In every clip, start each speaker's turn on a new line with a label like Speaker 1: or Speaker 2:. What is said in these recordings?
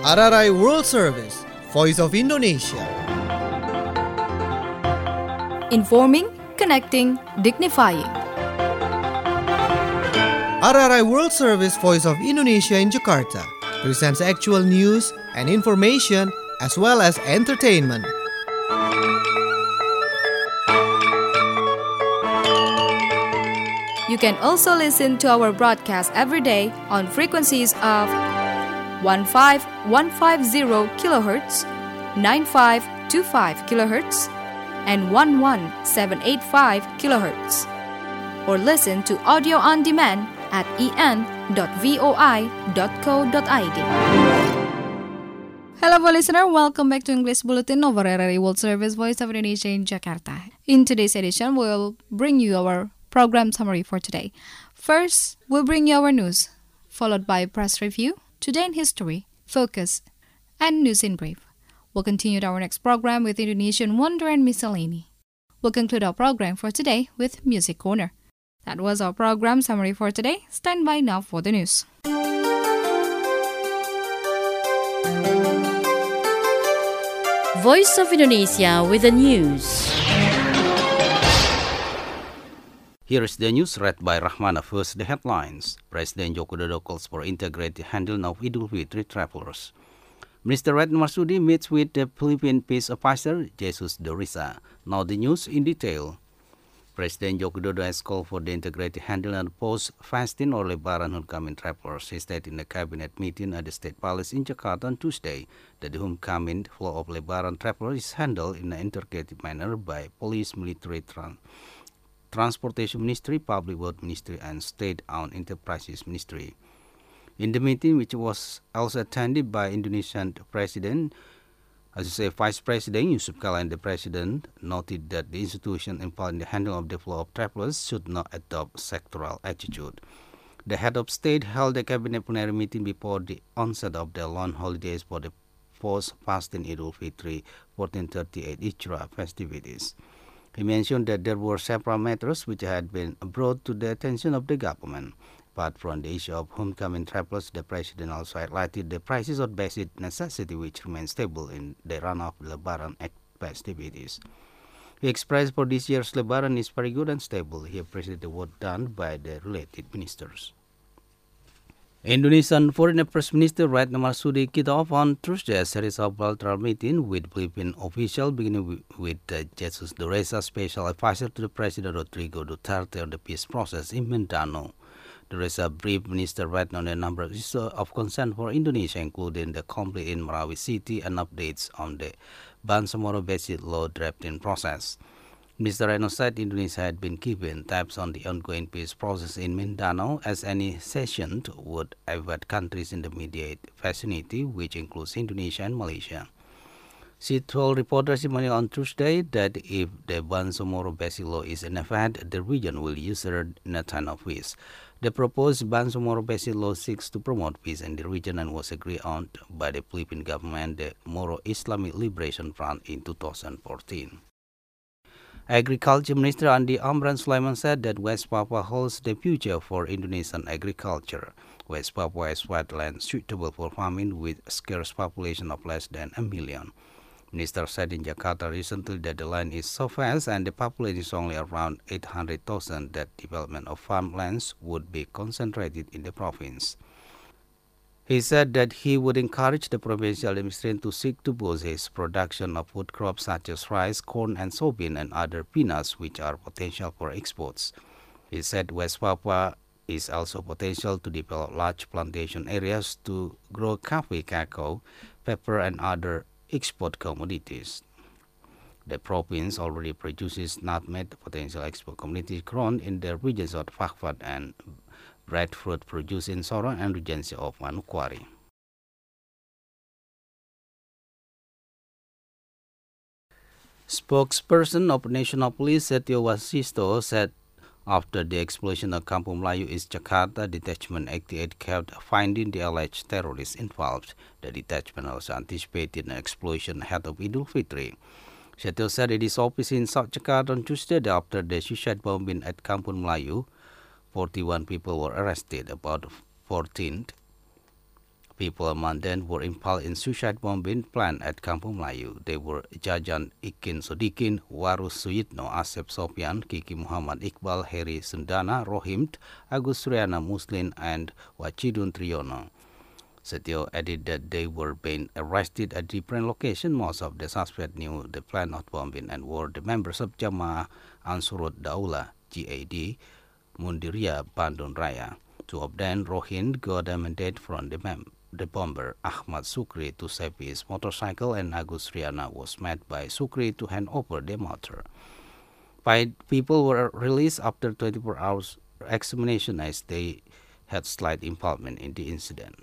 Speaker 1: RRI World Service, Voice of Indonesia.
Speaker 2: Informing, connecting, dignifying.
Speaker 1: RRI World Service, Voice of Indonesia in Jakarta presents actual news and information as well as entertainment.
Speaker 2: You can also listen to our broadcast every day on frequencies of 15150 kHz, 9525 kHz, and 11785 kHz. Or listen to audio on demand at en.voi.co.id. Hello, listener. Welcome back to English Bulletin of RRI World Service, Voice of Indonesia in Jakarta. In today's edition, we'll bring you our program summary for today. First, we'll bring you our news, followed by press review, Today in History, Focus, and News in Brief. We'll continue our next program with Indonesian Wonder and Miscellany. We'll conclude our program for today with Music Corner. That was our program summary for today. Stand by now for the news.
Speaker 3: Voice of Indonesia with the news.
Speaker 4: Here is the news read by Rahmana. First, the headlines. President Joko Widodo calls for integrated handling of Idul Fitri travelers. Minister Retno Marsudi meets with the Philippine peace officer Jesus Dorisa. Now the news in detail. President Joko Widodo has called for the integrated handling of post-fasting or Lebaran homecoming travelers. He stated in a cabinet meeting at the State Palace in Jakarta on Tuesday that the homecoming flow of Lebaran travelers is handled in an integrated manner by police, military, Transportation Ministry, Public Works Ministry, and State-owned Enterprises Ministry. In the meeting, which was also attended by Indonesian President, Vice President Yusuf Kala and the President noted that the institution involved in the handling of the flow of travelers should not adopt sectoral attitude. The head of state held a cabinet plenary meeting before the onset of the long holidays for the post-fasting Idul Fitri 1438 Hijrah festivities. He mentioned that there were several matters which had been brought to the attention of the government. Apart from the issue of homecoming travelers, the President also highlighted the prices of basic necessity which remain stable in the run of Lebaran festivities. He expressed for this year's Lebaran is very good and stable. He appreciated the work done by the related ministers. Indonesian Foreign Affairs Minister Retno Marsudi kicked off on Tuesday a series of bilateral meetings with Philippine officials, beginning with Jesus Doresa, Special Advisor to the President Rodrigo Duterte on the peace process in Mindanao. Doresa briefed Minister Retno on a number of issues of concern for Indonesia, including the conflict in Marawi City and updates on the Bangsamoro Basic Law drafting process. Mr. Retno said Indonesia had been keeping tabs on the ongoing peace process in Mindanao, as any cession would affect countries in the immediate vicinity, which includes Indonesia and Malaysia. She told reporters on Tuesday that if the Bangsamoro Basic Law is in effect, the region will use it in a time of peace. The proposed Bangsamoro Basic Law seeks to promote peace in the region and was agreed on by the Philippine government, the Moro Islamic Liberation Front, in 2014. Agriculture Minister Andi Amran Sulaiman said that West Papua holds the future for Indonesian agriculture. West Papua has wetlands suitable for farming with a scarce population of less than 1 million. Minister said in Jakarta recently that the land is so vast and the population is only around 800,000 that development of farmlands would be concentrated in the province. He said that he would encourage the provincial administration to seek to boost its production of food crops such as rice, corn, and soybean and other peanuts which are potential for exports. He said West Papua is also potential to develop large plantation areas to grow coffee, cacao, pepper, and other export commodities. The province already produces nutmeg, potential export commodities grown in the regions of Fakfak and breadfruit produced in Sorong and Regency of Manokwari. Spokesperson of National Police Setio Wasisto said after the explosion of Kampung Melayu East Jakarta, Detachment 88 kept finding the alleged terrorists involved. The detachment also anticipated an explosion ahead of Idul Fitri. Setio said it is office in South Jakarta on Tuesday after the suicide bombing at Kampung Melayu. 41 people were arrested, about 14 People among them were impaled in suicide bombing planned at Kampung Melayu. They were Jajan Ikin Sodikin, Warus Suyitno, Asep Sopian, Kiki Muhammad Iqbal, Heri Sundana, Rohimt, Agus Suryana Muslin, and Wachidun Triyono. Setio added that they were being arrested at different locations. Most of the suspects knew the plan of bombing and were the members of Jamaah Ansarut Daulah, GAD, Mundiria, Bandung Raya. Two of them, Rohin, got a mandate from the bomber Ahmad Sukri to save his motorcycle, and Agus Riana was met by Sukri to hand over the motor. 5 people were released after 24 hours examination as they had slight involvement in the incident.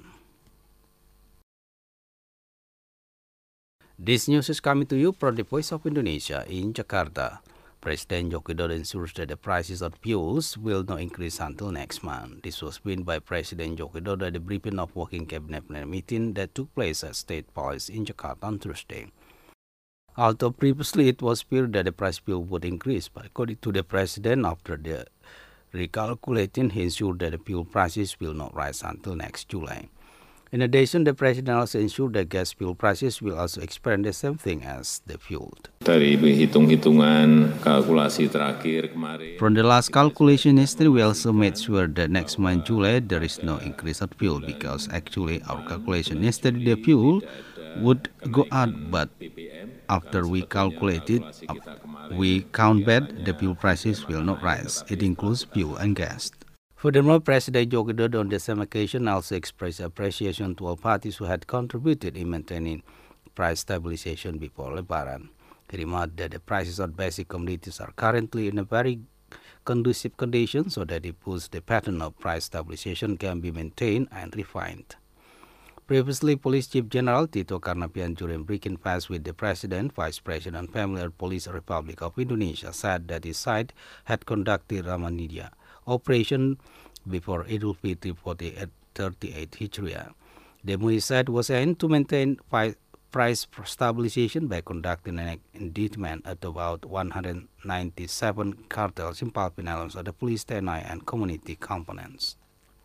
Speaker 4: This news is coming to you from the Voice of Indonesia in Jakarta. President Joko Widodo ensures that the prices of fuels will not increase until next month. This was seen by President Joko Widodo at the briefing of Working Cabinet meeting that took place at State Palace in Jakarta on Thursday. Although previously it was feared that the price bill would increase, but according to the President, after the recalculating, he ensured that the fuel prices will not rise until next July. In addition, the President also ensured that gas fuel prices will also experience the same thing as the fuel.
Speaker 5: Dari hitung-hitungan kalkulasi terakhir kemarin.
Speaker 4: From the last calculation yesterday, we also made sure that next month, July, there is no increase of fuel because actually our calculation yesterday, the fuel would go up, but after we calculated, we count that the fuel prices will not rise. It includes fuel and gas. Furthermore, President Joko Widodo on the same occasion also expressed appreciation to all parties who had contributed in maintaining price stabilization before Lebaran. He remarked that the prices of basic commodities are currently in a very conducive condition so that it puts the pattern of price stabilization can be maintained and refined. Previously, Police Chief General Tito Karnavian, during briefing faced with the President, Vice President, Family and Police Republic of Indonesia, said that his side had conducted Ramanidia operation before Idul Fitri 1438 Hijriah. The MUI said was aimed to maintain price stabilization by conducting an indictment at about 197 cartels in pulping elements of the police, TNI, and community components.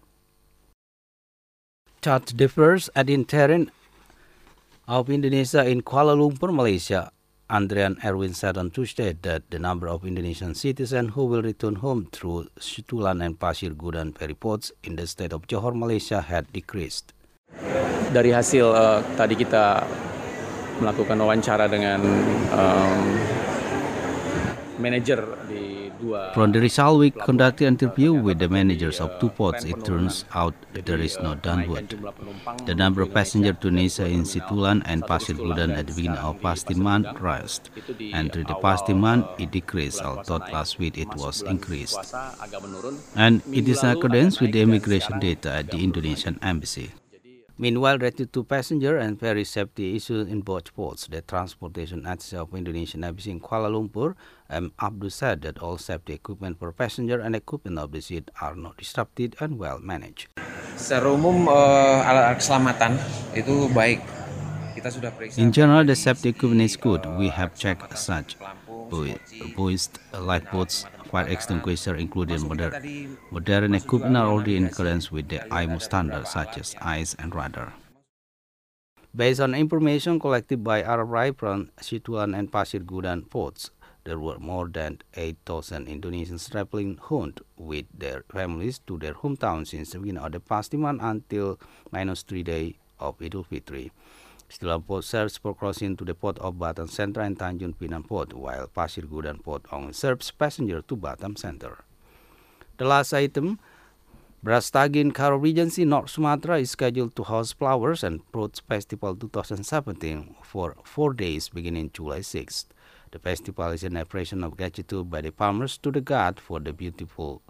Speaker 4: Charge differs at interim of Indonesia in Kuala Lumpur, Malaysia. Andrian Erwin said on Tuesday that the number of Indonesian citizens who will return home through Situlan and Pasir Gudang ferry ports in the state of Johor, Malaysia had decreased.
Speaker 6: Dari hasil tadi kita melakukan wawancara dengan manajer di dua.
Speaker 4: From the result, we conducted an interview with the managers of 2 ports. It turns out there is no downward. The number of passengers to Indonesia in Situlan and Pasir Gudang at the beginning of past month rose, and through the past month it decreased, although last week it was increased. And it is in accordance with the immigration data at the Indonesian Embassy. Meanwhile, related to passenger and ferry safety issues in both ports, the Transportation Agency of Indonesian Embassy in Kuala Lumpur, M. Abdul, said that all safety equipment for passenger and equipment of the ship are not disrupted and well managed.
Speaker 7: Secara umum alat keselamatan itu baik. Kita sudah periksa.
Speaker 4: In general, the safety equipment is good. We have checked such buoys, lifeboats, fire extinguisher, including modern equipment are already in accordance with the IMO standards such as ICE and radar. Based on information collected by RRI from Situlan and Pasir Gudang ports, there were more than 8,000 Indonesians traveling home with their families to their hometowns since the beginning of the past month until -3 days of Idul Fitri. Situlan Port serves for crossing to the port of Batam Center and Tanjung Pinang Port, while Pasir Gudang Port only serves passengers to Batam Center. The last item, Brastagi in Karo Regency, North Sumatra, is scheduled to host Flowers and Fruits Festival 2017 for 4 days beginning July 6th. The festival is an expression of gratitude by the farmers to the god for the bountiful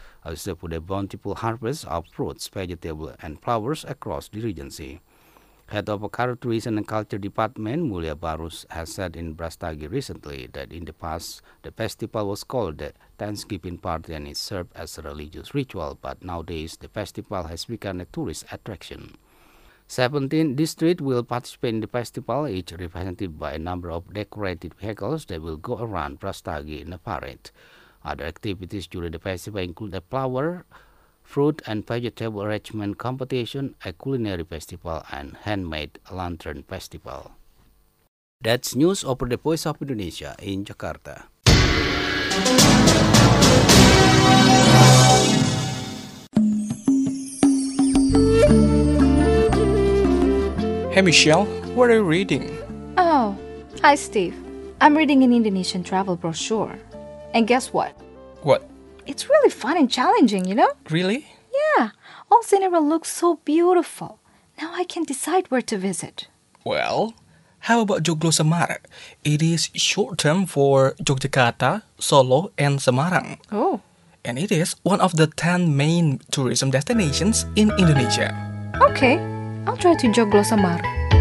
Speaker 4: harvest of fruits, vegetables, and flowers across the Regency. Head of Karo Tourism and Culture Department, Mulia Barus, has said in Brastagi recently that in the past, the festival was called the Thanksgiving Party and it served as a religious ritual, but nowadays the festival has become a tourist attraction. 17 districts will participate in the festival, each represented by a number of decorated vehicles that will go around Brastagi in a parade. Other activities during the festival include a flower fruit and vegetable arrangement competition, a culinary festival, and handmade lantern festival. That's news over the Voice of Indonesia in Jakarta.
Speaker 8: Hey Michelle, what are you reading?
Speaker 2: Oh, hi Steve. I'm reading an Indonesian travel brochure. And guess what?
Speaker 8: What?
Speaker 2: It's really fun and challenging, you know?
Speaker 8: Really?
Speaker 2: Yeah, all scenery looks so beautiful. Now I can decide where to visit.
Speaker 8: Well, how about Joglosemar? It is short term for Yogyakarta, Solo, and Semarang.
Speaker 2: Oh.
Speaker 8: And it is one of the 10 main tourism destinations in Indonesia.
Speaker 2: Okay, I'll try to Joglosemar.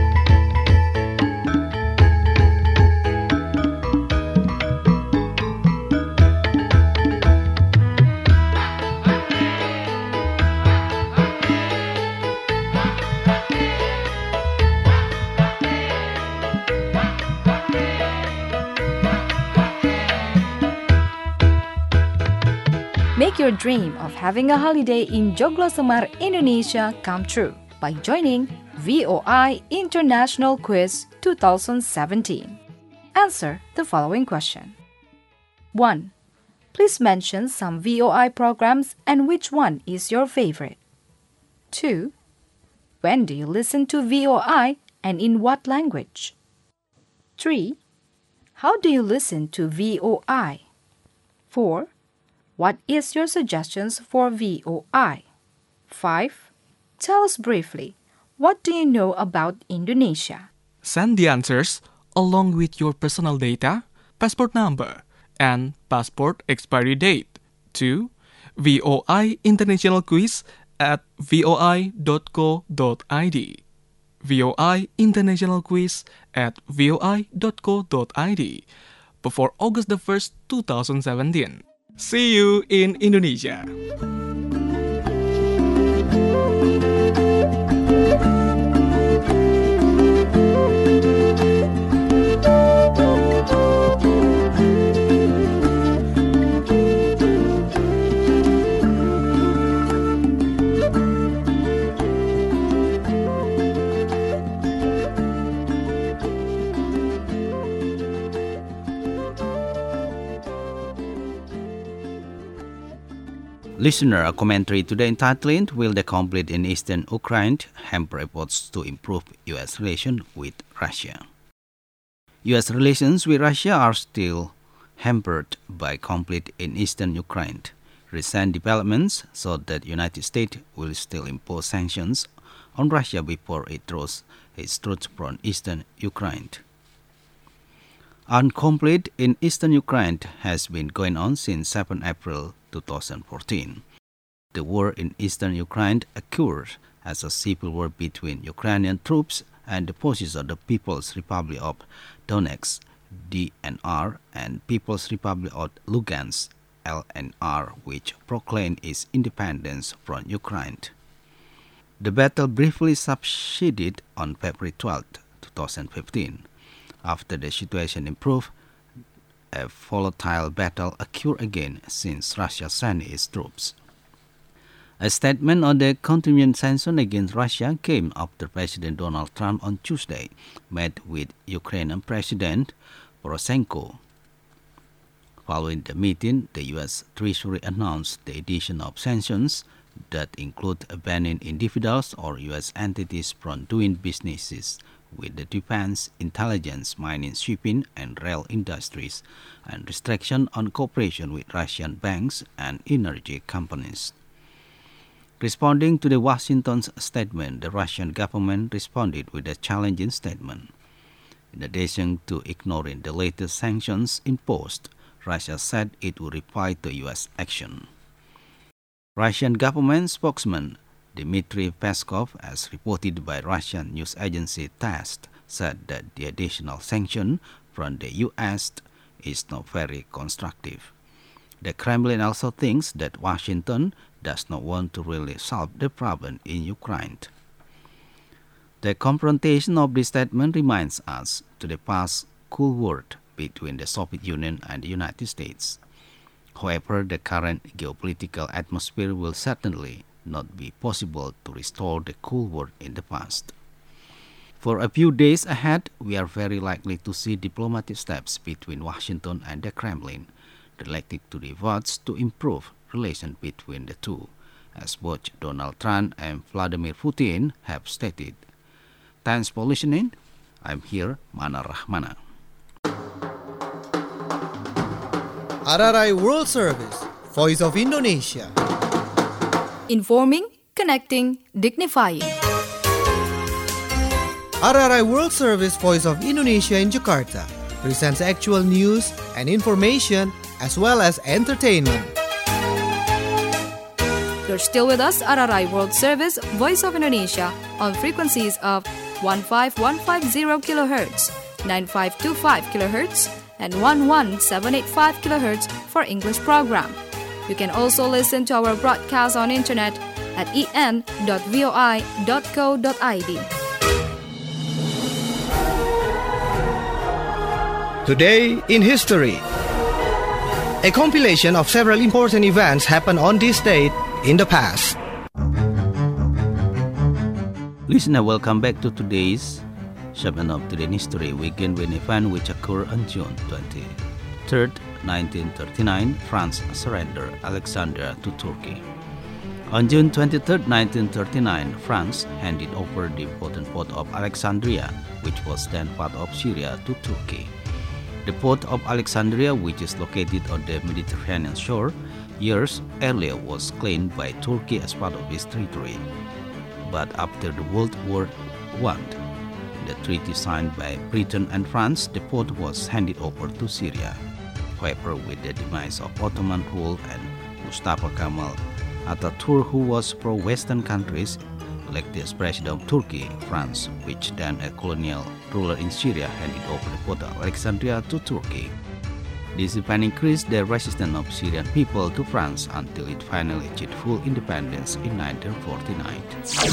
Speaker 2: Make your dream of having a holiday in Joglosemar, Indonesia come true by joining VOI International Quiz 2017. Answer the following question. 1. Please mention some VOI programs and which one is your favorite. 2. When do you listen to VOI and in what language? 3. How do you listen to VOI? 4. What is your suggestions for VOI? 5. Tell us briefly, what do you know about Indonesia?
Speaker 8: Send the answers along with your personal data, passport number, and passport expiry date to VOI International Quiz at voi.co.id. VOI International Quiz at voi.co.id before August the 1st, 2017. See you in Indonesia.
Speaker 4: Listener, a commentary today entitled Will the Conflict in Eastern Ukraine Hamper Efforts to Improve U.S. Relations with Russia? U.S. relations with Russia are still hampered by conflict in Eastern Ukraine. Recent developments show that the United States will still impose sanctions on Russia before it draws its troops from Eastern Ukraine. Conflict in Eastern Ukraine has been going on since 7 April 2014. The war in Eastern Ukraine occurred as a civil war between Ukrainian troops and the forces of the People's Republic of Donetsk, DNR, and People's Republic of Lugansk, LNR, which proclaimed its independence from Ukraine. The battle briefly subsided on February 12, 2015. After the situation improved, a volatile battle occurred again since Russia sent its troops. A statement on the continuing sanction against Russia came after President Donald Trump on Tuesday met with Ukrainian President Poroshenko. Following the meeting, the U.S. Treasury announced the addition of sanctions that include banning individuals or U.S. entities from doing businesses with the defense, intelligence, mining, shipping, and rail industries, and restriction on cooperation with Russian banks and energy companies. Responding to the Washington's statement, the Russian government responded with a challenging statement. In addition to ignoring the latest sanctions imposed, Russia said it would reply to U.S. action. Russian government spokesman Dmitry Peskov, as reported by Russian news agency TASS, said that the additional sanction from the U.S. is not very constructive. The Kremlin also thinks that Washington does not want to really solve the problem in Ukraine. The confrontation of this statement reminds us to the past Cold War between the Soviet Union and the United States. However, the current geopolitical atmosphere will certainly not be possible to restore the Cold War in the past. For a few days ahead, we are very likely to see diplomatic steps between Washington and the Kremlin related to the efforts to improve relations between the two, as both Donald Trump and Vladimir Putin have stated. Thanks for listening. I'm here, Mana Rahmana.
Speaker 1: RRI World Service, Voice of Indonesia.
Speaker 2: Informing, connecting, dignifying.
Speaker 1: RRI World Service Voice of Indonesia in Jakarta presents actual news and information as well as entertainment.
Speaker 2: You're still with us, RRI World Service, Voice of Indonesia, on frequencies of 15150 kHz, 9525 kHz, and 11785 kHz for English program. You can also listen to our broadcast on internet at en.voi.co.id.
Speaker 1: Today in History. A compilation of several important events happened on this date in the past.
Speaker 4: Listener, welcome back to today's segment of Today in History. We begin with an event which occurred on June 23rd, 1939. France surrendered Alexandria to Turkey. On June 23rd, 1939, France handed over the important port of Alexandria, which was then part of Syria, to Turkey. The port of Alexandria, which is located on the Mediterranean shore, years earlier was claimed by Turkey as part of its territory. But after the World War I, the treaty signed by Britain and France, the port was handed over to Syria. However, with the demise of Ottoman rule and Mustafa Kemal Atatürk, who was pro-Western countries, elected as president of Turkey, France, which then a colonial ruler in Syria, handed over the port of Alexandria to Turkey. This event increased the resistance of Syrian people to France until it finally achieved full independence in 1949.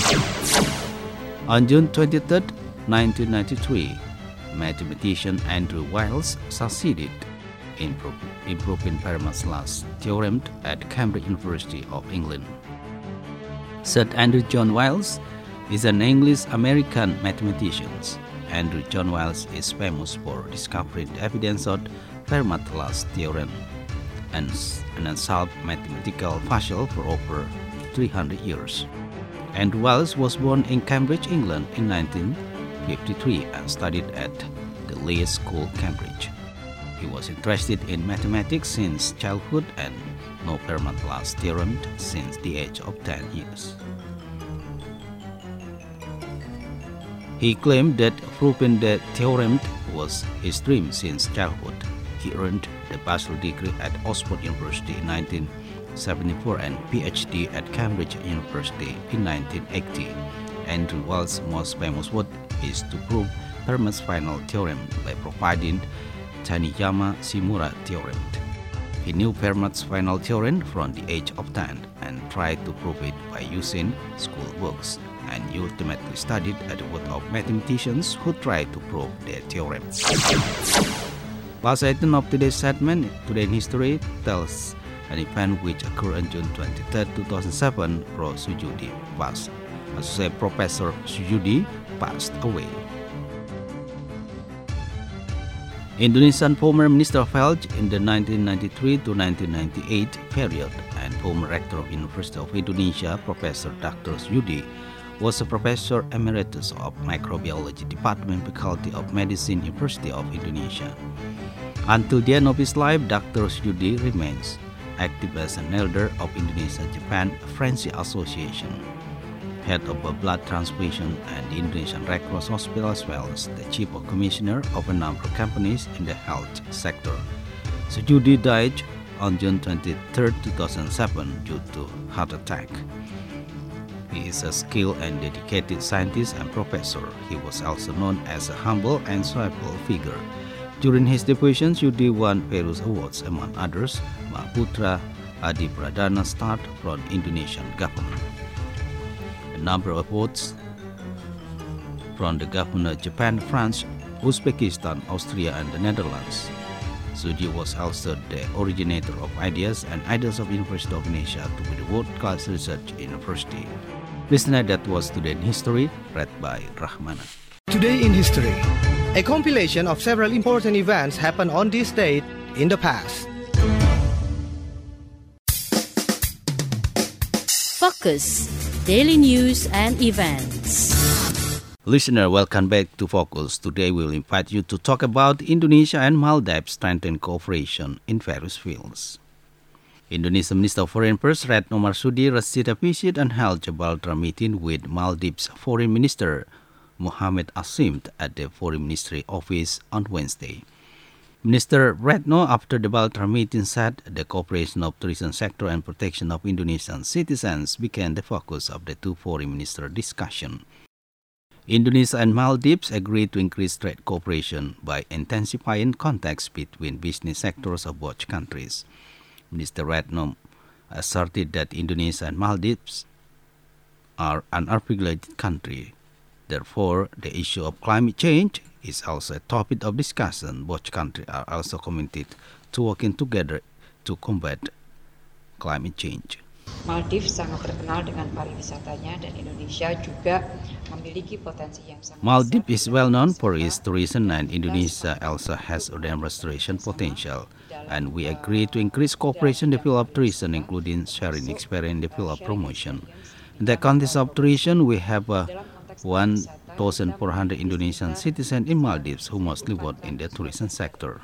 Speaker 4: On June 23, 1993, mathematician Andrew Wiles succeeded in proving Fermat's last theorem at Cambridge University of England. Sir Andrew John Wiles is an English-American mathematician. Andrew John Wiles is famous for discovering the evidence of Fermat's last theorem, an unsolved mathematical puzzle for over 300 years. Andrew Wiles was born in Cambridge, England in 1953 and studied at the Leys School, Cambridge. He was interested in mathematics since childhood and knew Fermat's last theorem since the age of 10 years. He claimed that proving the theorem was his dream since childhood. He earned the bachelor's degree at Oxford University in 1974 and PhD at Cambridge University in 1980. Andrew Wiles' most famous work is to prove Fermat's final theorem by providing Taniyama-Shimura theorem. He knew Fermat's final theorem from the age of 10 and tried to prove it by using school books, and he ultimately studied at the work of mathematicians who tried to prove their theorem. Last item of today's segment, Today in History, tells an event which occurred on June 23, 2007. Prof. Sujudi passed. Associate Professor Sujudi passed away. Indonesian former Minister of Health in the 1993 to 1998 period and former Rector of University of Indonesia, Professor Dr. Sujudi, was a Professor Emeritus of Microbiology Department, Faculty of Medicine, University of Indonesia. Until the end of his life, Dr. Sujudi remains active as an elder of Indonesia-Japan Friendship Association, head of a blood transfusion and the Indonesian Red Cross Hospital, as well as the chief of commissioner of a number of companies in the health sector. Sujudi died on June 23, 2007 due to heart attack. He is a skilled and dedicated scientist and professor. He was also known as a humble and sociable figure. During his devotion, Sujudi won various awards, among others, Mahaputra Adi Pradana Star from Indonesian government. A number of awards from the government of Japan, France, Uzbekistan, Austria, and the Netherlands. Sudi was also the originator of ideas and ideals of University of Indonesia to be the world-class research university. Listener, that was Today in History, read by Rahmana.
Speaker 1: Today in History, a compilation of several important events happened on this date in the past.
Speaker 3: Focus, daily news and events.
Speaker 4: Listener, welcome back to Focus. Today we will invite you to talk about Indonesia and Maldives strengthen cooperation in various fields. Indonesia Minister of Foreign Affairs Retno Marsudi received a visit and held a bilateral meeting with Maldives Foreign Minister Mohamed Asim at the Foreign Ministry office on Wednesday. Minister Retno, after the bilateral meeting, said the cooperation of tourism sector and protection of Indonesian citizens became the focus of the two foreign minister discussion. Indonesia and Maldives agreed to increase trade cooperation by intensifying contacts between business sectors of both countries. Minister Retno asserted that Indonesia and Maldives are an unregulated country. Therefore, the issue of climate change is also a topic of discussion. Both countries are also committed to working together to combat climate change.
Speaker 9: Maldives sangat terkenal dengan pariwisatanya dan Indonesia juga memiliki potensi yang sangat besar.
Speaker 4: Maldives is well known for its tourism and Indonesia also has a restoration potential. And we agree to increase cooperation in the field of tourism, including sharing experience in the field of promotion. In the context of tourism, we have 1,400 Indonesian citizens in Maldives who mostly work in the tourism sector.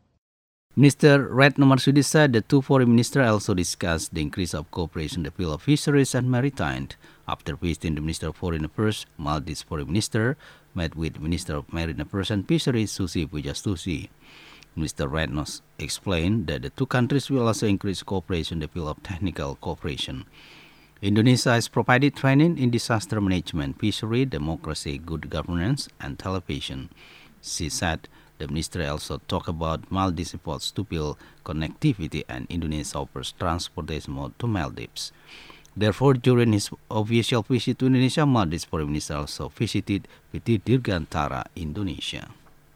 Speaker 4: Minister Retno Marsudi said the two foreign ministers also discussed the increase of cooperation in the field of fisheries and maritime. After visiting the Minister of Foreign Affairs, Maldives Foreign Minister met with Minister of Marine Affairs and Fisheries Susi Pujastuti. Mr. Retno explained that the two countries will also increase cooperation in the field of technical cooperation. Indonesia has provided training in disaster management, fishery, democracy, good governance, and television. She said the minister also talked about Maldives' efforts to build connectivity and Indonesia offers transportation mode to Maldives. Therefore, during his official visit to Indonesia, Maldives Foreign Minister also visited PT Dirgantara, Indonesia.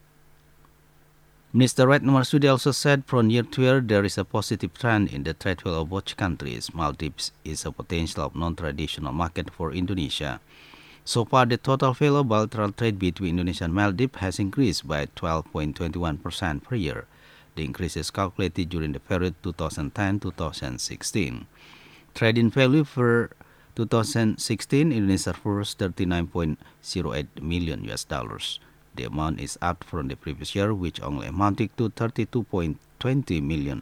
Speaker 4: Minister Retno Marsudi also said from year to year there is a positive trend in the trade flow of both countries. Maldives is a potential of non-traditional market for Indonesia. So far, the total value of bilateral trade between Indonesia and Maldives has increased by 12.21% per year. The increase is calculated during the period 2010-2016. Trade in value for 2016, Indonesia first $39.08 million. The amount is up from the previous year, which only amounted to $32.20 million.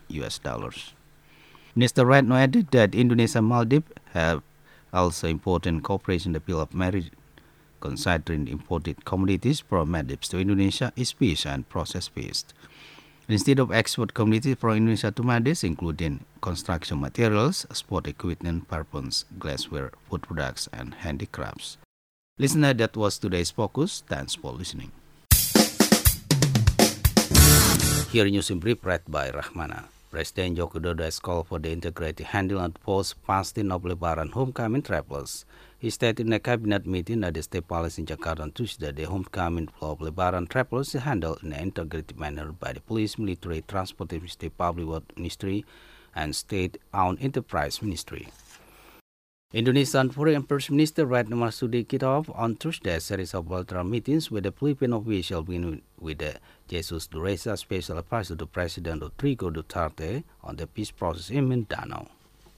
Speaker 4: Minister Retno added that Indonesia and Maldives have also important cooperation in the field of marriage, considering imported commodities from Maldives to Indonesia is fish and processed fish. Instead of export commodities from Indonesia to Maldives, including construction materials, sport equipment, weapons, glassware, food products, and handicrafts. Listener, that was today's focus. Thanks for listening. Here news in brief read by Rahmana. President Joko Widodo has called for the integrated handling of post-fasting of Lebaran homecoming travelers. He stated in a cabinet meeting at the State Palace in Jakarta on Tuesday that the homecoming flow of Lebaran travelers is handled in an integrated manner by the Police, Military, Transportation, State Public Works Ministry, and State-owned Enterprise Ministry. Indonesian Foreign Affairs Minister Retno Marsudi kicked off on Tuesday a series of bilateral meetings with the Philippine official, beginning with the Jesus Dureza Special Advisor to President Rodrigo Duterte on the peace process in Mindanao.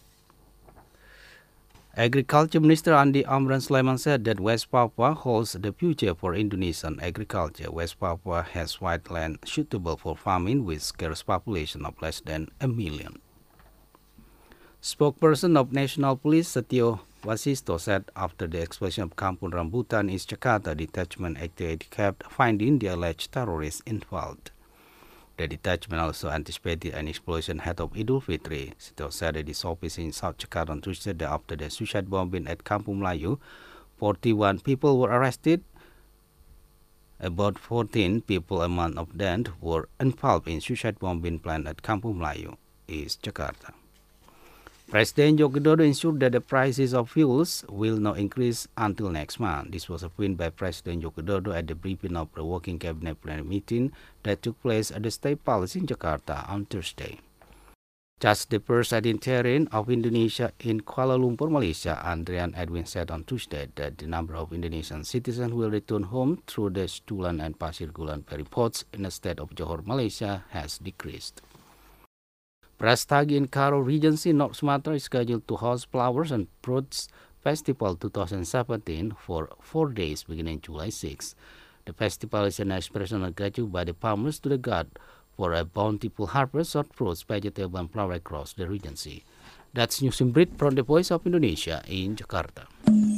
Speaker 4: Agriculture Minister Andi Amran Sulaiman said that West Papua holds the future for Indonesian agriculture. West Papua has wide land suitable for farming with scarce population of less than 1 million. Spokesperson of National Police Setio Wasisto said after the explosion of Kampung Rambutan in Jakarta, detachment activity kept finding the alleged terrorists involved. The detachment also anticipated an explosion ahead of Idul Fitri. Setio said at his office in South Jakarta on Tuesday that after the suicide bombing at Kampung Melayu, 41 people were arrested. About 14 people, among of them, were involved in suicide bombing plan at Kampung Melayu, East Jakarta. President Joko Widodo ensured that the prices of fuels will not increase until next month. This was a point by President Joko Widodo at the briefing of the Working Cabinet Plenary meeting that took place at the State Palace in Jakarta on Thursday. Just the President of Indonesia in Kuala Lumpur, Malaysia, Andrian Edwin said on Tuesday that the number of Indonesian citizens who will return home through the Stulan and Pasir Gulan ferryports in the state of Johor, Malaysia, has decreased. Brastagi in Karo Regency, North Sumatra is scheduled to host Flowers and Fruits Festival 2017 for 4 days beginning July 6. The festival is an expression of gratitude by the farmers to the god for a bountiful harvest of fruits, vegetables, and flowers across the Regency. That's news in brief from the Voice of Indonesia in Jakarta.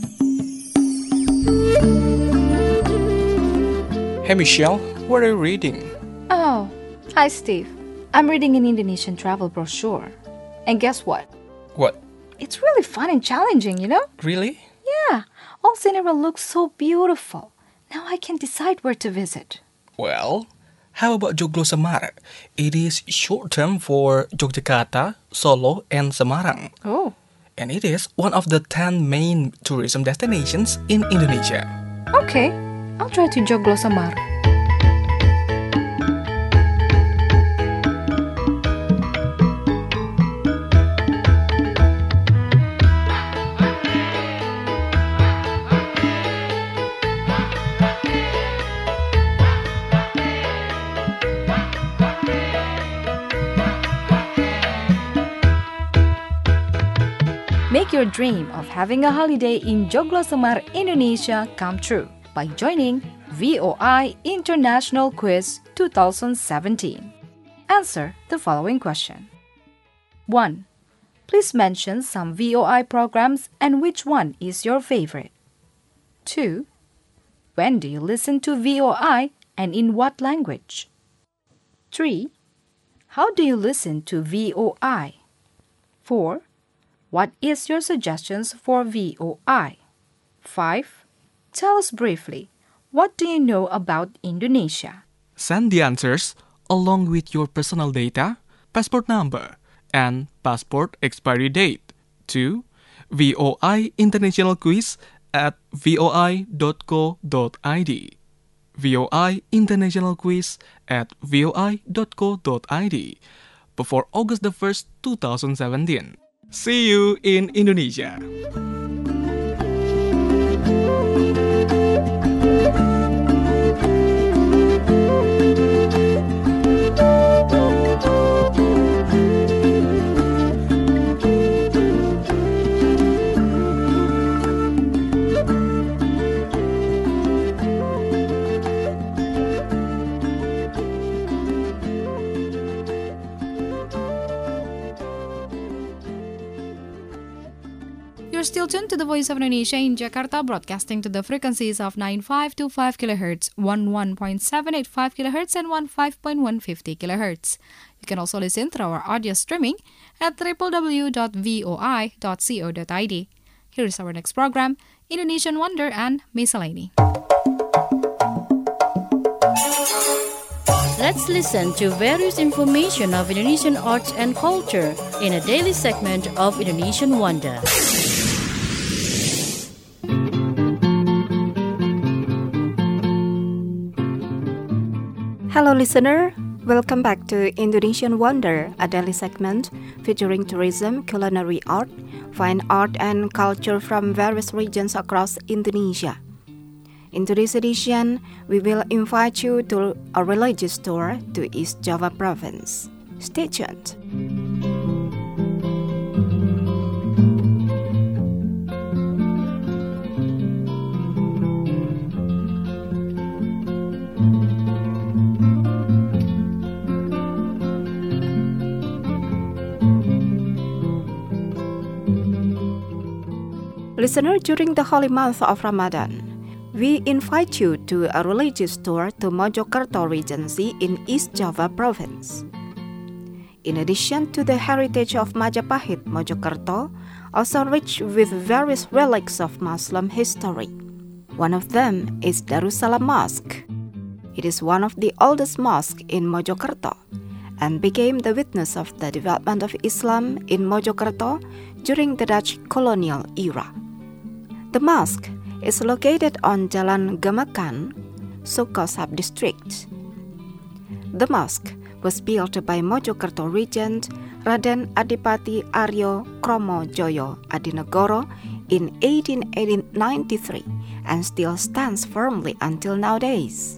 Speaker 8: Hey Michelle, what are you reading?
Speaker 2: Oh, hi Steve. I'm reading an Indonesian travel brochure. And guess what?
Speaker 8: What?
Speaker 2: It's really fun and challenging, you know?
Speaker 8: Really?
Speaker 2: Yeah, all scenery looks so beautiful. Now I can decide where to visit.
Speaker 8: Well, how about Joglosemar? It is short term for Yogyakarta, Solo, and Semarang.
Speaker 2: Oh.
Speaker 8: And it is one of the 10 main tourism destinations in Indonesia.
Speaker 2: Okay, I'll try to Joglosemar. Make your dream of having a holiday in Joglosemar, Indonesia come true by joining VOI International Quiz 2017. Answer the following question. 1. Please mention some VOI programs and which one is your favorite. 2. When do you listen to VOI and in what language? 3. How do you listen to VOI? 4. What is your suggestions for VOI? 5. Tell us briefly, what do you know about Indonesia?
Speaker 8: Send the answers along with your personal data, passport number, and passport expiry date to VOI International Quiz at voi.co.id. VOI International Quiz at voi.co.id before August the 1st, 2017. See you in Indonesia.
Speaker 2: You're still tuned to the Voice of Indonesia in Jakarta, broadcasting to the frequencies of 9525 kHz, 11.785 kHz, and 15.150 kHz. You can also listen through our audio streaming at www.voi.co.id. Here is our next program, Indonesian Wonder and Miscellany.
Speaker 3: Let's listen to various information of Indonesian arts and culture in a daily segment of Indonesian Wonder.
Speaker 10: Hello listener, welcome back to Indonesian Wonder, a daily segment featuring tourism, culinary art, fine art and culture from various regions across Indonesia. In today's edition, we will invite you to a religious tour to East Java Province. Stay tuned. Listener, during the holy month of Ramadan, we invite you to a religious tour to Mojokerto Regency in East Java Province. In addition to the heritage of Majapahit, Mojokerto also rich with various relics of Muslim history. One of them is Darussalam Mosque. It is one of the oldest mosques in Mojokerto and became the witness of the development of Islam in Mojokerto during the Dutch colonial era. The mosque is located on Jalan Gemakan, Soko Sub-District. The mosque was built by Mojokerto Regent Raden Adipati Aryo Kromo Joyo Adinegoro in 1893 and still stands firmly until nowadays.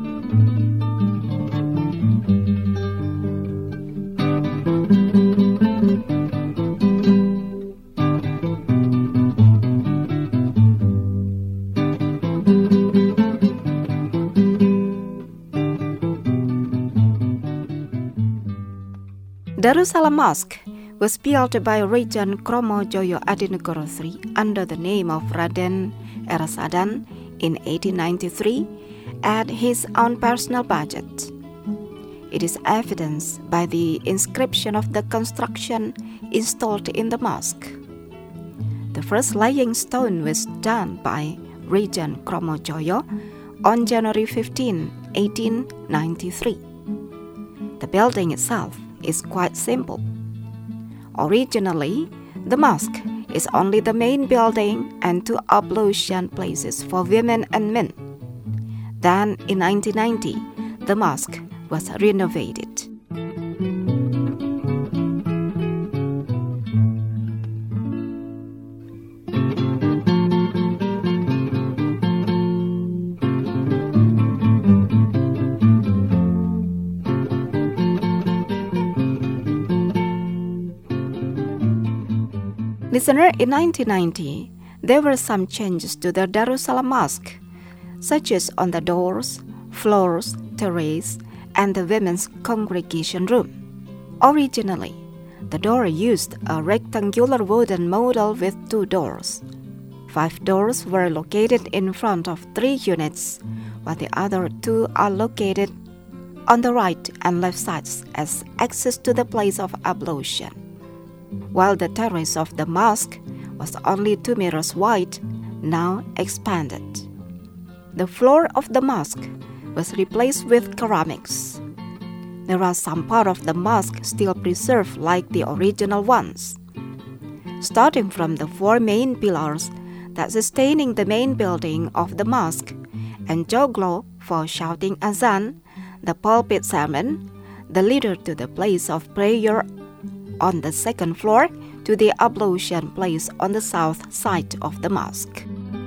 Speaker 10: Darussalam Mosque was built by Regent Kromo Joyo Adinegoro III under the name of Raden Erasadan in 1893 at his own personal budget. It is evidenced by the inscription of the construction installed in the mosque. The first laying stone was done by Regent Kromo Joyo on January 15, 1893. The building itself is quite simple. Originally, the mosque is only the main building and two ablution places for women and men. Then, in 1990, the mosque was renovated. Listener, in 1990, there were some changes to the Darussalam Mosque, such as on the doors, floors, terrace, and the women's congregation room. Originally, the door used a rectangular wooden model with 2 doors. 5 doors were located in front of 3 units, while the other 2 are located on the right and left sides as access to the place of ablution. While the terrace of the mosque was only 2 meters wide, now expanded. The floor of the mosque was replaced with ceramics. There are some parts of the mosque still preserved like the original ones. Starting from the 4 main pillars that sustaining the main building of the mosque, and joglo for shouting azan, the pulpit sermon, the leader to the place of prayer on the 2nd floor, to the ablution place on the south side of the mosque.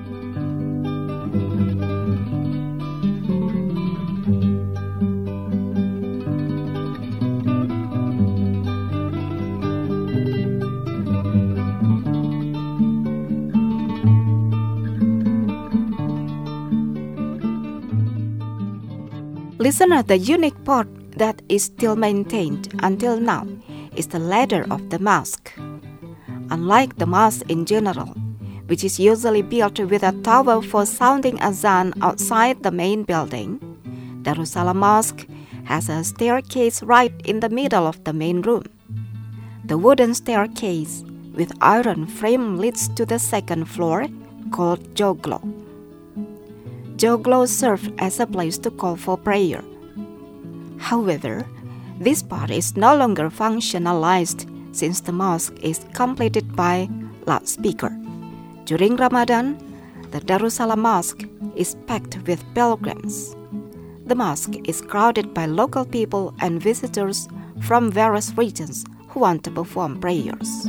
Speaker 10: Listener, the unique part that is still maintained until now is the ladder of the mosque. Unlike the mosque in general, which is usually built with a tower for sounding azan outside the main building, Darussalam Mosque has a staircase right in the middle of the main room. The wooden staircase with iron frame leads to the 2nd floor, called joglo. Joglo served as a place to call for prayer. However, this part is no longer functionalized since the mosque is completed by loudspeaker. During Ramadan, the Darussalam Mosque is packed with pilgrims. The mosque is crowded by local people and visitors from various regions who want to perform prayers.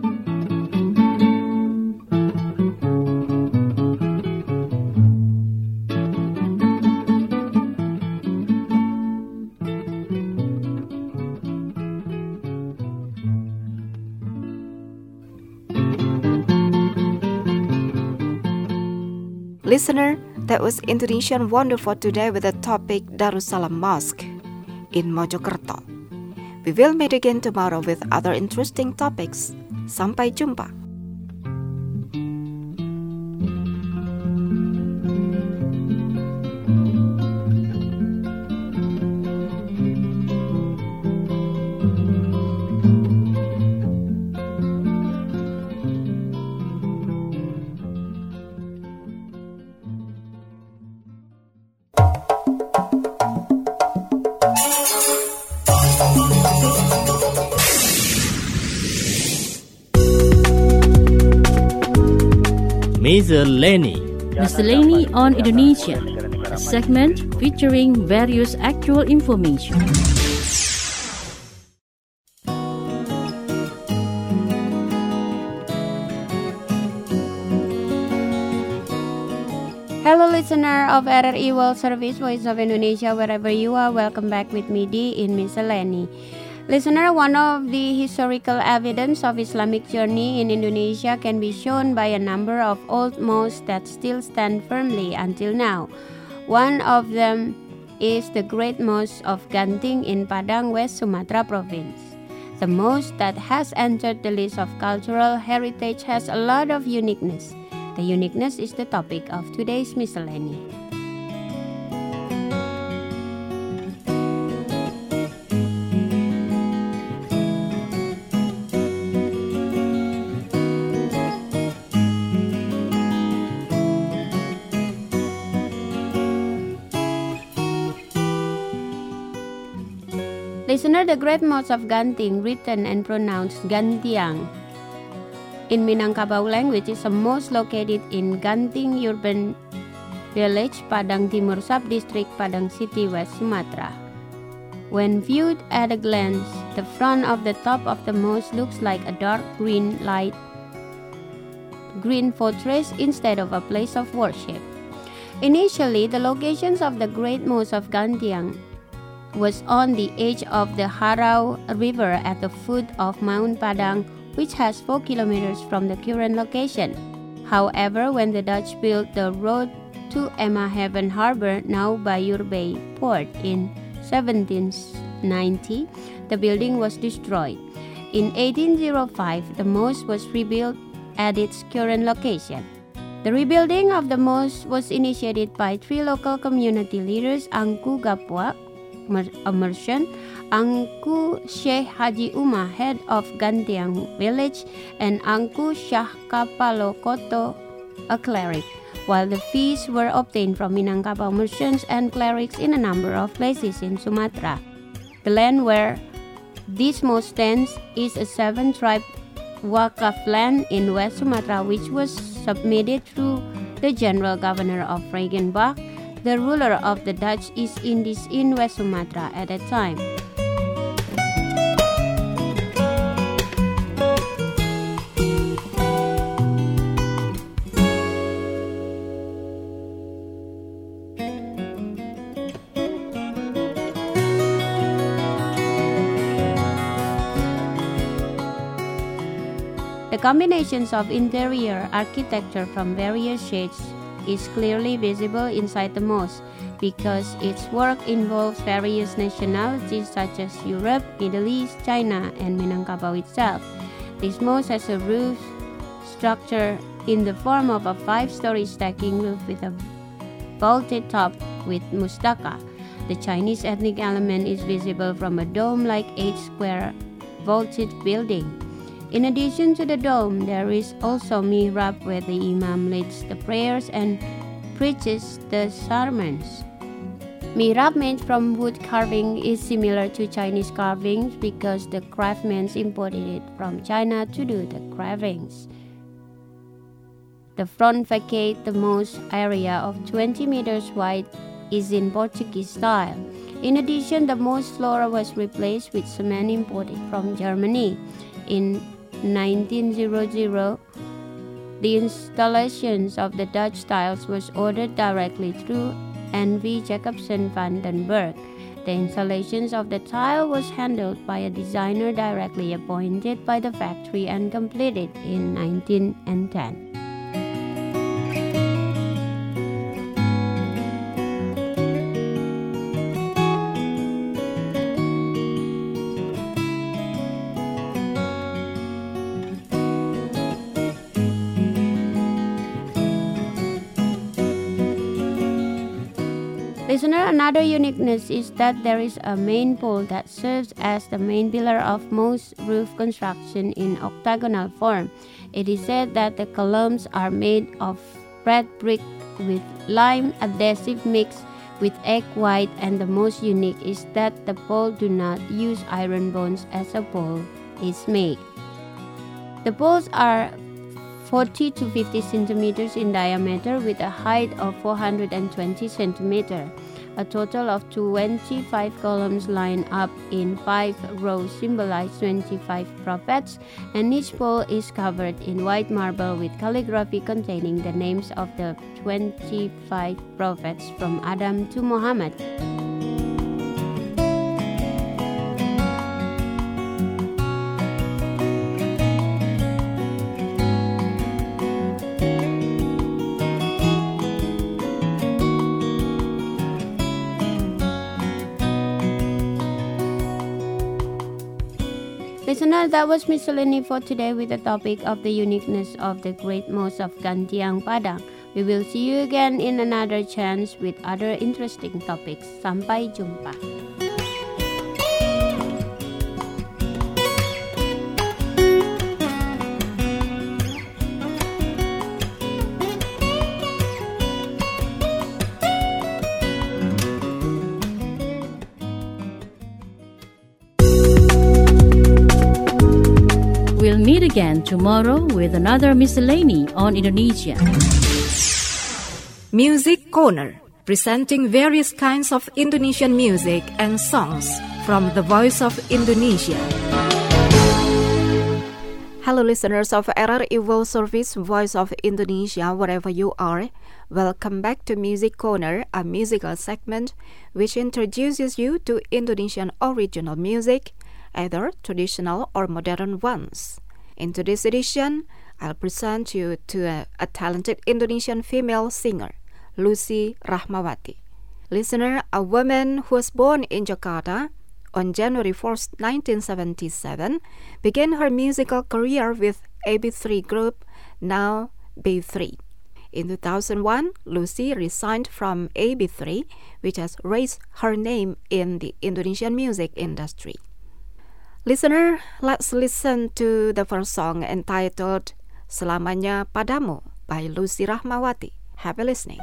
Speaker 10: Listener, that was Indonesian Wonder for today with the topic Darussalam Mosque in Mojokerto. We will meet again tomorrow with other interesting topics. Sampai jumpa.
Speaker 11: Miscellany.
Speaker 3: Miscellany on Indonesia, a segment featuring various actual information.
Speaker 12: Hello listener of RRI World Service Voice of Indonesia, wherever you are, welcome back with me Dee in Miscellany. Listener, one of the historical evidence of Islamic journey in Indonesia can be shown by a number of old mosques that still stand firmly until now. One of them is the Great Mosque of Ganting in Padang, West Sumatra Province. The mosque that has entered the list of cultural heritage has a lot of uniqueness. The uniqueness is the topic of today's Miscellany. Listener, the Great Mosque of Ganting, written and pronounced Gantiang in Minangkabau language, is a mosque located in Ganting urban village, Padang Timur Sub-district, Padang City, West Sumatra. When viewed at a glance, the front of the top of the mosque looks like a dark green light green fortress instead of a place of worship. Initially, the locations of the Great Mosque of Gantiang was on the edge of the Harau River at the foot of Mount Padang, which has 4 kilometers from the current location. However, when the Dutch built the road to Emma Haven Harbor, now Bayur Bay Port, in 1790, the building was destroyed. In 1805, the mosque was rebuilt at its current location. The rebuilding of the mosque was initiated by 3 local community leaders, Angku Gapua, a merchant, Angku Sheikh Haji Umar, head of Gantiang village, and Angku Shah Kapalo Koto, a cleric, while the fees were obtained from Minangkabau merchants and clerics in a number of places in Sumatra. The land where this mosque stands is a 7-tribe Wakaf land in West Sumatra, which was submitted through the General Governor of Regenbach, the ruler of the Dutch East Indies in West Sumatra at that time. The combinations of interior architecture from various shades is clearly visible inside the mosque because its work involves various nationalities such as Europe, Middle East, China, and Minangkabau itself. This mosque has a roof structure in the form of a 5-story stacking roof with a vaulted top with mustaka. The Chinese ethnic element is visible from a dome-like 8-square vaulted building. In addition to the dome, there is also mihrab where the imam leads the prayers and preaches the sermons. Mihrab made from wood carving is similar to Chinese carvings because the craftsmen imported it from China to do the carvings. The front facade, the mosque area of 20 meters wide, is in Portuguese style. In addition, the mosque floor was replaced with cement imported from Germany. In 1900, the installations of the Dutch tiles was ordered directly through N.V. Jacobsen van den Berg. The installations of the tile was handled by a designer directly appointed by the factory and completed in 1910. Listener, another uniqueness is that there is a main pole that serves as the main pillar of most roof construction in octagonal form. It is said that the columns are made of red brick with lime adhesive mixed with egg white, and the most unique is that the pole do not use iron bones as a pole is made. The poles are 40 to 50 centimeters in diameter with a height of 420 centimeters. A total of 25 columns lined up in 5 rows symbolize 25 prophets, and each pole is covered in white marble with calligraphy containing the names of the 25 prophets from Adam to Muhammad. Listener, that was miscellany for today with the topic of the uniqueness of the Great Mosque of Gantiang Padang. We will see you again in another chance with other interesting topics. Sampai jumpa.
Speaker 3: We'll meet again tomorrow with another miscellany on Indonesia.
Speaker 10: Music Corner, presenting various kinds of Indonesian music and songs from the Voice of Indonesia. Hello listeners of RRI World Service Voice of Indonesia, wherever you are. Welcome back to Music Corner, a musical segment which introduces you to Indonesian original music, either traditional or modern ones. In today's edition, I'll present you to a talented Indonesian female singer, Lucy Rahmawati. Listener, a woman who was born in Jakarta on January 4th, 1977, began her musical career with AB3 group, now B3. In 2001, Lucy resigned from AB3, which has raised her name in the Indonesian music industry. Listener, let's listen to the first song entitled Selamanya Padamu by Lucy Rahmawati. Happy listening.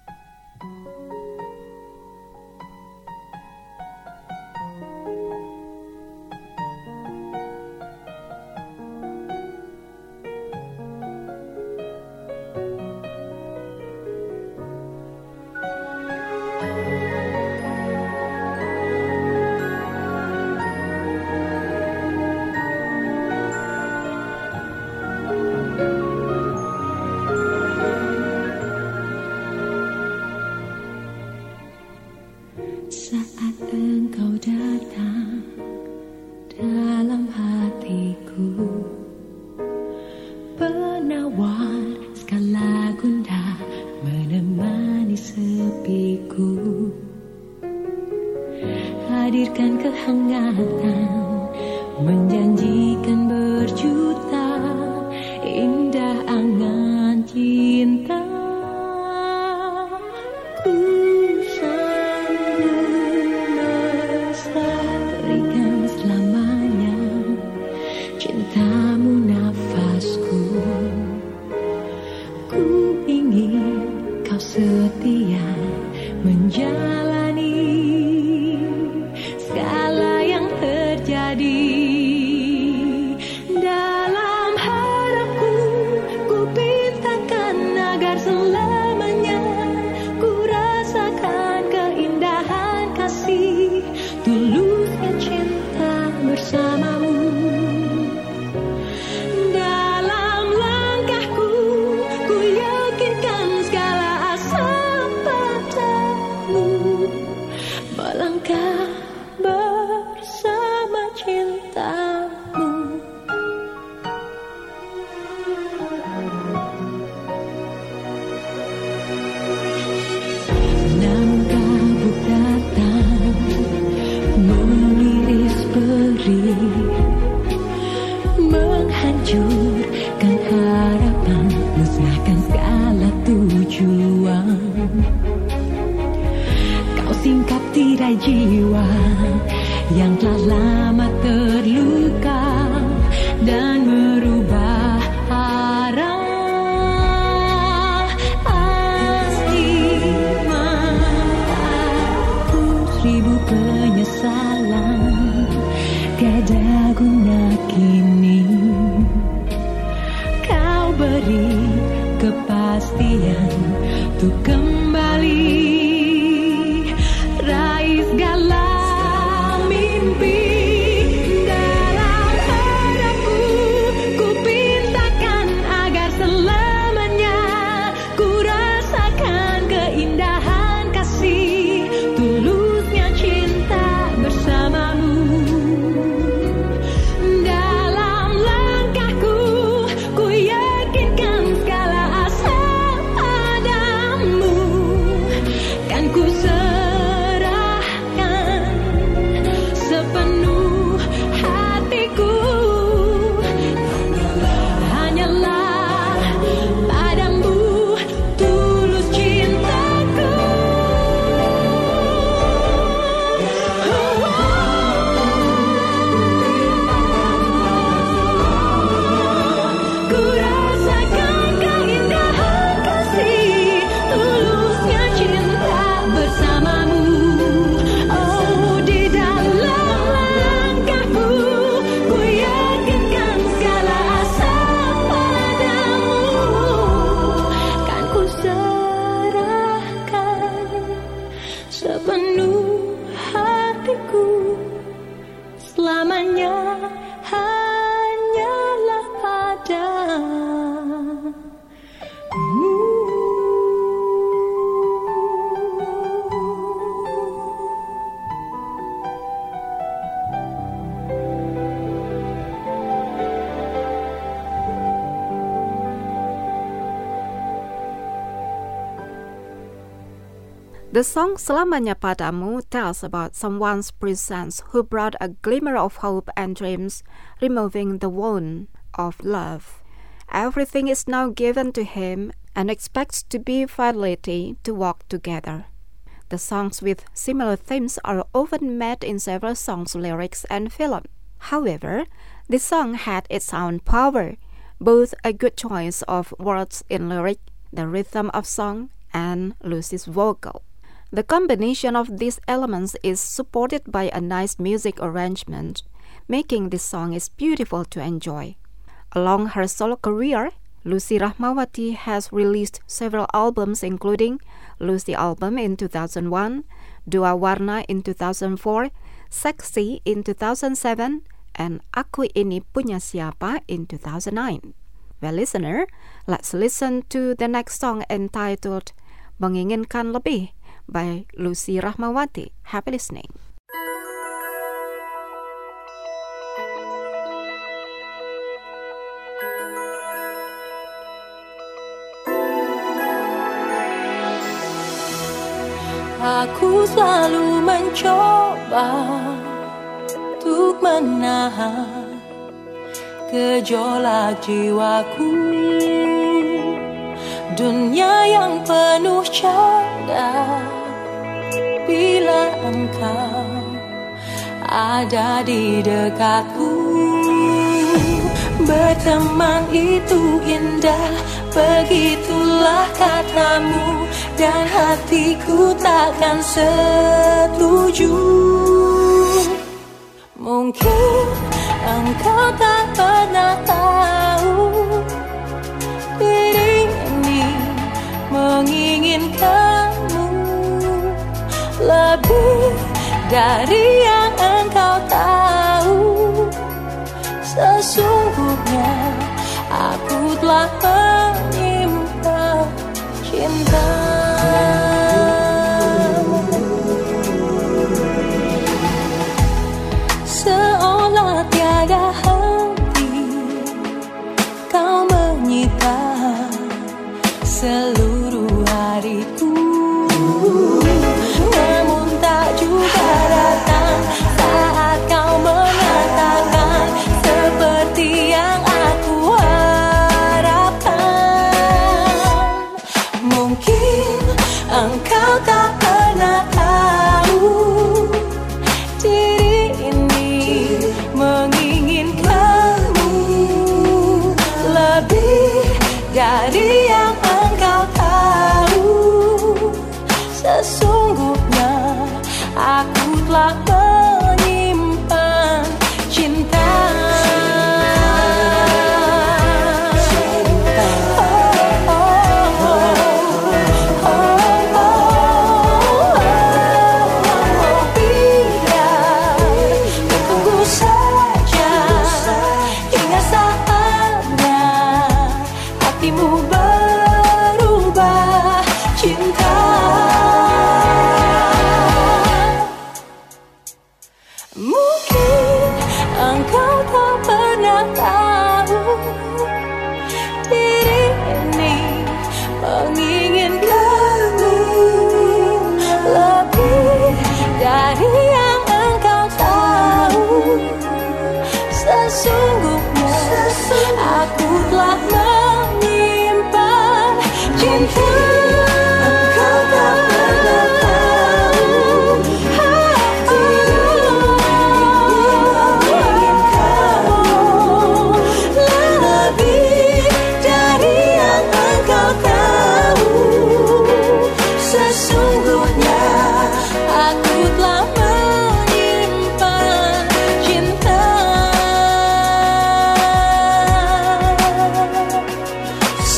Speaker 11: Hadirkan kehangatan, menjanjikan berjuta, indah angan cinta. Ku sanggup melestarikan selamanya, cintamu nafasku. Ku ingin kau setia menjalani segala yang terjadi. Dalam harapku, ku pintakan agar selamanya ku rasakan keindahan kasih, tulusnya cinta bersamamu. Dalam langkahku, ku yakinkan segala asa padamu, melangkah bersama cintamu. Namun kabut datang, mengiris perih, menghancurkan harapan, musnahkan segala tujuan. Kau singkap tirai jiwa yang telah lama terluka dan merubah arah. Asli mataku seribu penyesalan, tiada guna kini. Kau beri kepastian untuk kembali raih segala mimpi. Dalam harapku ku pintakan agar selamanya ku rasakan keindahan kasih, tulusnya cinta bersamamu. Dalam langkahku ku yakinkan segala asa padamu, kan ku serahkan sepenuh hatiku. Hanyalah padamu tulus cintaku. Ku rasakan keindahan kasih, tulusnya cinta bersamamu. Oh, di dalam langkahku ku yakinkan segala asa padamu, kan ku serahkan sepenuh hatiku. Selamanya hanyalah padamu.
Speaker 10: The song Selamanya Padamu tells about someone's presence who brought a glimmer of hope and dreams, removing the wound of love. Everything is now given to him and expects to be fidelity to walk together. The songs with similar themes are often met in several songs, lyrics, and film. However, this song had its own power, both a good choice of words in lyric, the rhythm of song, and Lucy's vocal. The combination of these elements is supported by a nice music arrangement, making this song is beautiful to enjoy. Along her solo career, Lucy Rahmawati has released several albums including Lucy Album in 2001, Dua Warna in 2004, Seksi in 2007, and Aku Ini Punya Siapa in 2009. Well, listener, let's listen to the next song entitled Menginginkan Lebih by Lucy Rahmawati. Happy listening.
Speaker 11: Aku selalu mencoba untuk menahan gejolak jiwaku. Dunia yang penuh canda bila engkau ada di dekatku. Berteman itu indah, begitulah katamu, dan hatiku takkan setuju. Mungkin engkau tak pernah tahu, diri ini menginginkanmu lebih dari yang engkau tahu. Sesungguhnya aku telah menyimpan cinta. Seolah tiada henti, kau menyita seluruh hariku. Namun tak juga datang saat kau mengatakan seperti yang aku harapkan. Mungkin engkau tak pernah tahu, diri ini menginginkanmu lebih dari yang engkau tahu. Sesungguhnya aku telah menyimpan cinta.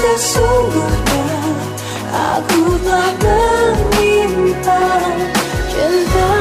Speaker 11: sesungguhnya aku telah menyimpan cinta.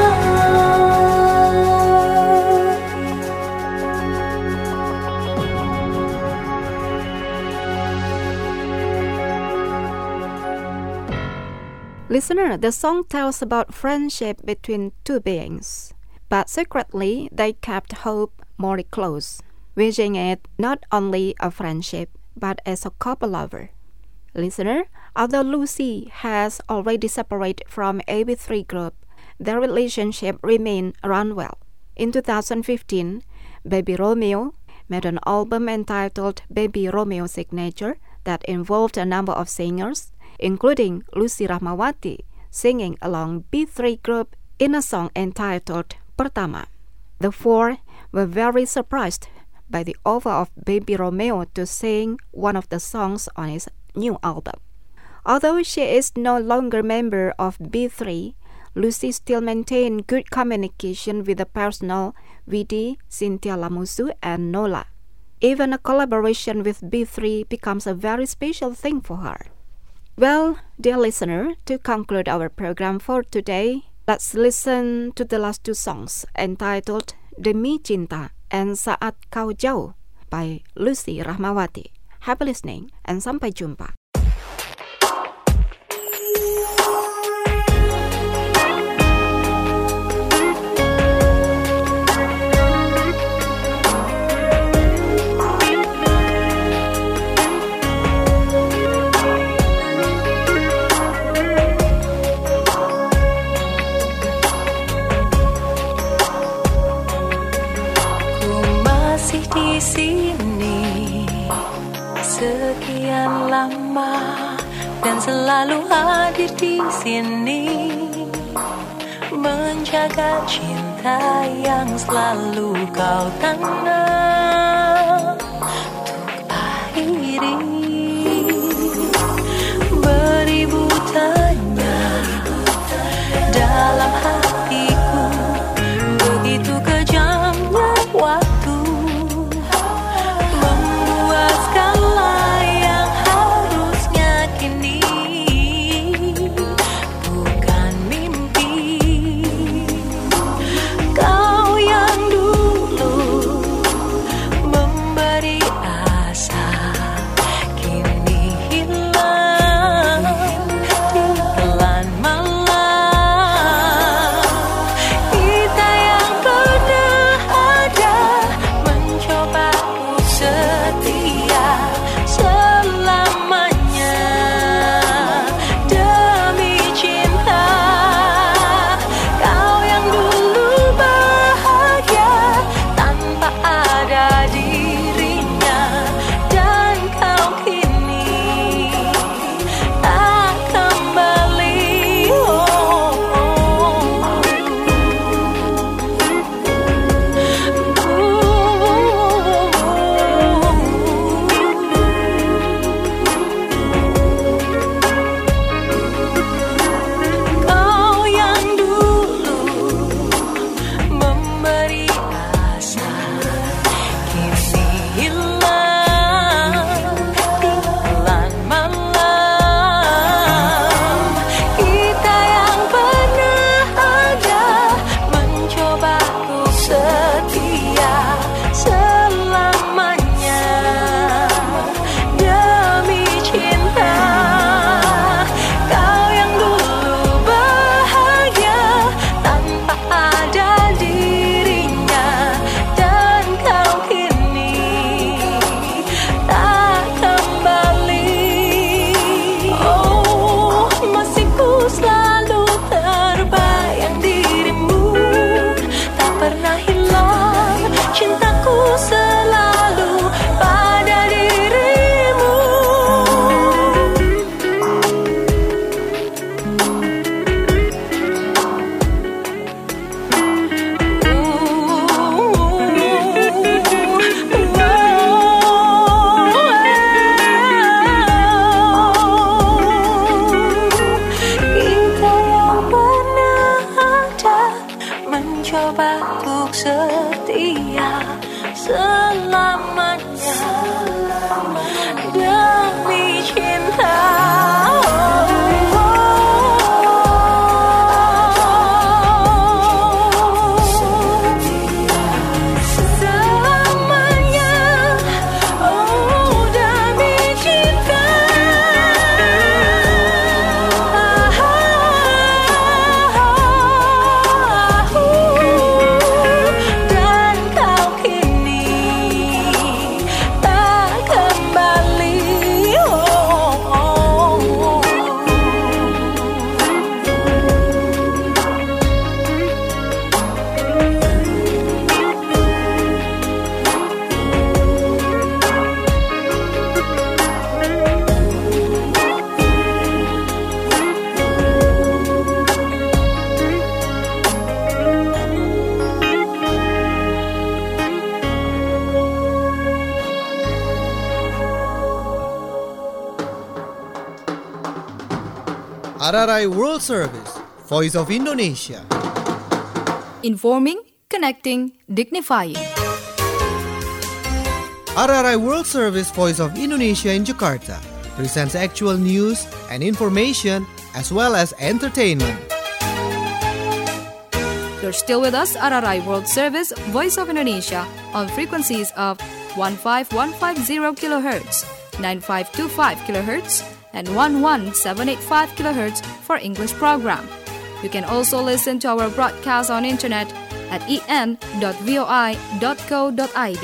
Speaker 10: Listener, the song tells about friendship between two beings, but secretly they kept hope more close, wishing it not only a friendship, but as a couple lover. Listener, although Lucy has already separated from AB3 group, their relationship remained around well. In 2015, Baby Romeo made an album entitled Baby Romeo Signature that involved a number of singers, including Lucy Rahmawati, singing along B3 group in a song entitled Pertama. The four were very surprised by the offer of Baby Romeo to sing one of the songs on his new album. Although she is no longer member of B3, Lucy still maintained good communication with the personnel Widi, Cynthia Lamusu, and Nola. Even a collaboration with B3 becomes a very special thing for her. Well, dear listener, to conclude our program for today, let's listen to the last two songs entitled Demi Cinta and Saat Kau Jauh by Lucy Rahmawati. Happy listening and sampai jumpa.
Speaker 11: Sekian lama dan selalu hadir di sini, menjaga cinta yang selalu kau tanam untuk akhiri. Beribu tanya dalam hatiku, begitu kejamnya waktu.
Speaker 1: RRI World Service, Voice of Indonesia.
Speaker 2: Informing, connecting, dignifying.
Speaker 1: RRI World Service, Voice of Indonesia in Jakarta presents actual news and information as well as entertainment.
Speaker 2: You're still with us, RRI World Service, Voice of Indonesia, on frequencies of 15150 kHz, 9525 kHz, and 11785 kHz for English program. You can also listen to our broadcast on internet at en.voi.co.id.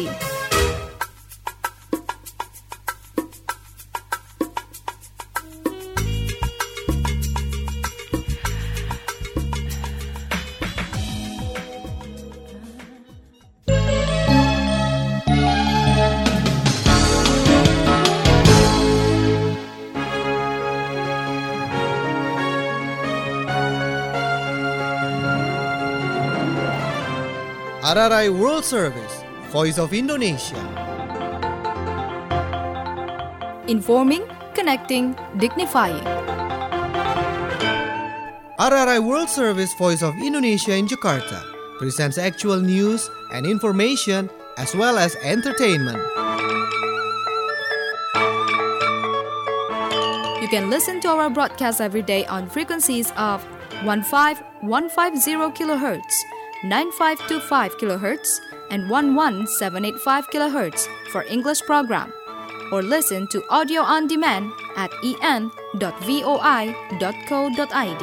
Speaker 1: RRI World Service, Voice of Indonesia.
Speaker 2: Informing, connecting, dignifying.
Speaker 1: RRI World Service, Voice of Indonesia in Jakarta presents actual news and information as well as entertainment.
Speaker 2: You can listen to our broadcast every day on frequencies of 15150 kHz, 9525 kHz, and 11785 kHz for English program, or listen to audio on demand at en.voi.co.id.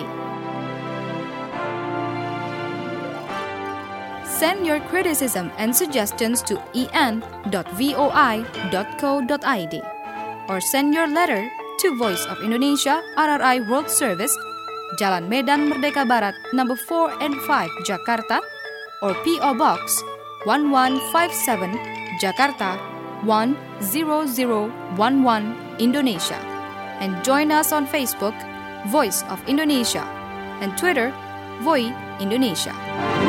Speaker 2: Send your criticism and suggestions to en.voi.co.id or send your letter to Voice of Indonesia, RRI World Service, Jalan Medan Merdeka Barat, number 4 and 5, Jakarta, or P.O. Box 1157, Jakarta 10011, Indonesia. And join us on Facebook, Voice of Indonesia, and Twitter, Voi Indonesia.